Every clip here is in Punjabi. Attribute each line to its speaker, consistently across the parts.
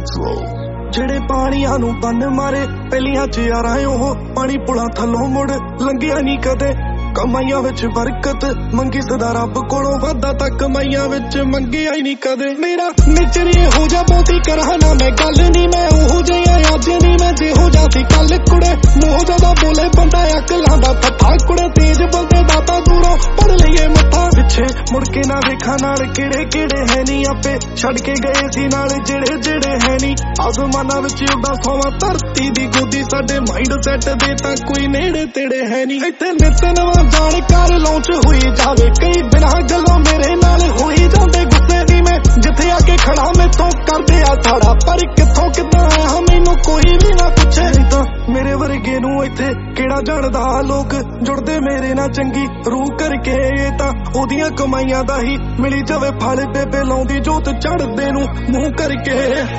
Speaker 1: ਜਿਹੜੇ ਪਾਣੀਆਂ ਨੂੰ ਬੰਨ ਮਾਰੇ ਪਹਿਲੀਆਂ ਚ ਯਾਰਾਂ ਉਹ ਪਾਣੀ ਪੁਲਾਂ ਥੱਲੋਂ ਮੁੜ ਲੰਘਿਆ ਨਹੀਂ ਕਦੇ। ਕਮਾਈਆਂ ਵਿੱਚ ਬਰਕਤ ਮੰਗੀ ਸਦਾ ਰੱਬ ਕੋਲੋਂ, ਵਾਧਾ ਤਾਂ ਕਮਾਈਆਂ ਵਿੱਚ ਮੰਗਿਆ ਹੀ ਨਹੀਂ ਕਦੇ। ਮੇਰਾ ਨੇਚਰ ਇਹੋ ਜਿਹਾ ਬਹੁਤੀ ਕਰਾਂ ਨਾ ਮੈਂ ਗੱਲ ਨੀ, ਮੈਂ ਉਹੋ ਜਿਹਾ ਅੱਜ ਨੀ ਮੈਂ ਜਿਹੋ ਜਿਹਾ ਸੀ ਕੱਲ। ਕੁੜੇ ਮੂੰਹ ਜਦੋਂ ਬੋਲੇ ਬੰਦਾ ਅਕਲਾਂ ਦਾ ਪੱਥਾ, ਕੁੜੇ ਤੇਜ ਬੰਦੇ ਦਾ ਤਾਂ ਦੂਰੋਂ ਪੜ ਲਈਏ ਮੱਥਾ। ਪਿੱਛੇ ਮੁੜ ਕੇ ਨਾ ਵੇਖਾਂ ਨਾਲ ਕਿਹੜੇ ਕਿਹੜੇ ਹੈ ਨੀ, ਆਪੇ ਛੱਡ ਕੇ ਗਏ ਸੀ ਨਾਲ ਜਿਹੜੇ ਜਿਹੜੇ ਹੈ ਨੀ। ਆਸਮਾਨਾਂ ਵਿੱਚ ਉੱਡਾ ਸੋਵਾਂ ਧਰਤੀ ਦੀ ਗੋਦੀ, ਸਾਡੇ ਮਾਈਂਡ ਸੈਟ ਦੇ ਤਾਂ ਕੋਈ ਨੇੜੇ ਤੇੜੇ ਹੈ ਨੀ। ਇੱਥੇ ਨਿਤ ਨਵਾਂ ਜਾਣਕਾਰ ਲਾਂਚ ਹੋਈ ਜਾਵੇ, ਕਈ ਬਿਨਾਂ ਗੱਲੋਂ ਮੇਰੇ ਨਾਲ ਹੋਈ ਜਾਂਦੇ ਗੁੱਸੇ ਦੀ। ਮੈਂ ਜਿੱਥੇ ਆ ਕੇ ਖੜਾ ਮੈਥੋਂ ਕਰਦੇ ਆ ਸਾੜਾ, ਪਰ ਕਿੱਥੋਂ ਕਿੱਦਾਂ ਆਇਆ ਮੈਨੂੰ ਕੋਈ ਵੀ ਨਾ ਪੁੱਛੇ। ਨਹੀਂ ਤਾਂ ਮੇਰੇ ਵਰਗੇ ਨੂੰ ਇੱਥੇ ਕਿਹੜਾ ਜਾਣਦਾ, ਲੋਕ ਜੁੜਦੇ ਮੇਰੇ ਨਾਲ ਚੰਗੀ ਰੂਹ ਕਰਕੇ। ਇਹ ਤਾਂ ਉਹਦੀਆਂ ਕਮਾਈਆਂ ਦਾ ਹੀ ਮਿਲੀ ਜਾਵੇ ਫਲ, ਬੇਬੇ ਲਾਉਂਦੀ ਜੋਤ ਚੜ੍ਹਦੇ ਨੂੰ ਮੂੰਹ ਕਰਕੇ।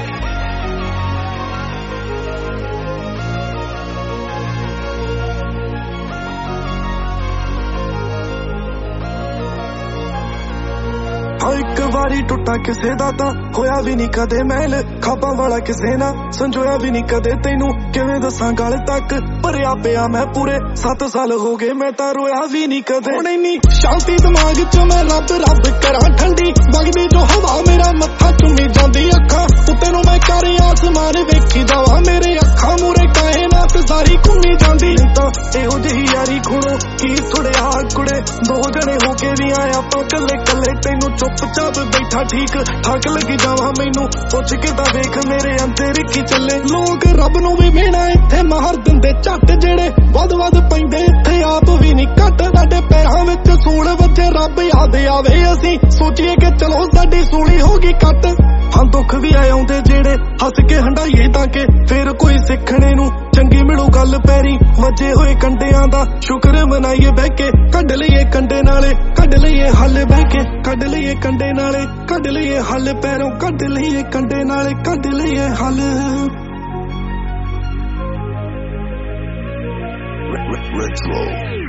Speaker 1: ਇੱਕ ਵਾਰੀ ਟੁੱਟਾ ਕਿਸੇ ਦਾ ਤਾਂ ਹੋਇਆ ਵੀ ਨਹੀਂ ਕਦੇ ਮੈਲ, ਖਾਬਾਂ ਵਾਲਾ ਕਿਸੇ ਨਾ ਸੰਜੋਇਆ ਵੀ ਨਹੀਂ ਕਦੇ। ਤੈਨੂੰ ਕਿਵੇਂ ਦੱਸਾਂ ਗੱਲ ਤੱਕ ਭਰਿਆ ਪਿਆ ਮੈਂ ਪੂਰੇ 7 ਸਾਲ ਹੋ ਗਏ, ਮੈਂ ਤਾਂ ਰੋਇਆ ਵੀ ਨਹੀਂ ਕਦੇ। ਹੁਣ ਇੰਨੀ ਸ਼ਾਂਤੀ ਦਿਮਾਗ ਚ ਮੈਂ ਰੱਬ ਰੱਬ ਕਰਾਂ, ਠੰਡੀ ਵਗਦੀ ਜੋ ਹਵਾ ਮੇਰਾ ਮੱਥਾ ਚੁੰਮੀ ਜਾਂਦੀ। ਅੱਖਾਂ ਉੱਤੇ ਨੂੰ ਮੈਂ ਕਰ ਆਸਮਾਨ ਵੇਖੀ ਜਾਵਾਂ, ਮੇਰੇ ਅੱਖਾਂ ਮੂਰੇ ਕਾਇਨਾਤ ਸਾਰੀ ਘੁੰਮੀ ਜਾਂਦੀ। ਤਾਂ ਇਹੋ ਜਿਹੀ ਯਾਰੀ ਖੁਣੋ ਕੀ ਥੋੜਿਆ ਕੁੜੇ, ਦੋ ਜਣੇ ਹੋ ਕੇ ਵੀ ਆਇਆ ਆਪਾਂ ਕੱਲੇ ਕੱਲੇ। ਤੈਨੂੰ ਚੁੱਪਚਾਪ ਬੈਠਾ ਠੀਕ ਠਾਕ ਲੱਗੀ ਜਾਵਾਂ, ਮੈਨੂੰ ਪੁੱਛ ਕੇ ਤਾਂ ਵੇਖ ਮੇਰੇ ਅੰਦਰ ਕੀ ਚੱਲੇ। ਲੋਕ ਰੱਬ ਨੂੰ ਵੀ ਮਿਹਣਾ ਇੱਥੇ ਮਾਰ ਦਿੰਦੇ ਝੱਟ, ਜਿਹੜੇ ਵੱਧ ਪੈਂਦੇ ਇੱਥੇ ਆਪ ਵੀ ਨਹੀਂ ਘੱਟ। ਸਾਡੇ ਪੈਰਾਂ ਵਿੱਚ ਸੂਲ ਵੱਜੇ ਰੱਬ ਯਾਦ ਆਵੇ, ਅਸੀਂ ਸੋਚੀਏ ਕਿ ਚਲੋ ਸਾਡੀ ਸੂਲੀ ਹੋ ਗਈ ਕੱਟ। ਹਾਂ ਦੁੱਖ ਵੀ ਆਏ ਆਉਂਦੇ ਜਿਹੜੇ ਹੱਸ ਕੇ ਹੰਡਾਈਏ ਤਾਂ ਕਿ ਫੇਰ ਕੋਈ ਸਿੱਖਣੇ ਨੂੰ ਚੰਗੀ ਮਿਲੂ ਗੱਲ। ਪੈਰੀ ਵੱਜੇ ਹੋਏ ਕੰਡਿਆਂ ਦਾ ਸ਼ੁਕਰ ਮਨਾਈਏ ਬਹਿ ਕੇ, ਕੱਢ ਲਈਏ ਕੰਡੇ ਨਾਲੇ ਕੱਢ ਲਈਏ ਹੱਲ ਬਹਿ ਕੇ। ਕੱਢ ਲਈਏ ਕੰਡੇ ਨਾਲੇ ਕੱਢ ਲਈਏ ਹੱਲ, ਪੈਰੋਂ ਕੱਢ ਲਈਏ ਕੰਡੇ ਨਾਲੇ ਕੱਢ ਲਈਏ ਹੱਲ।
Speaker 2: Retro.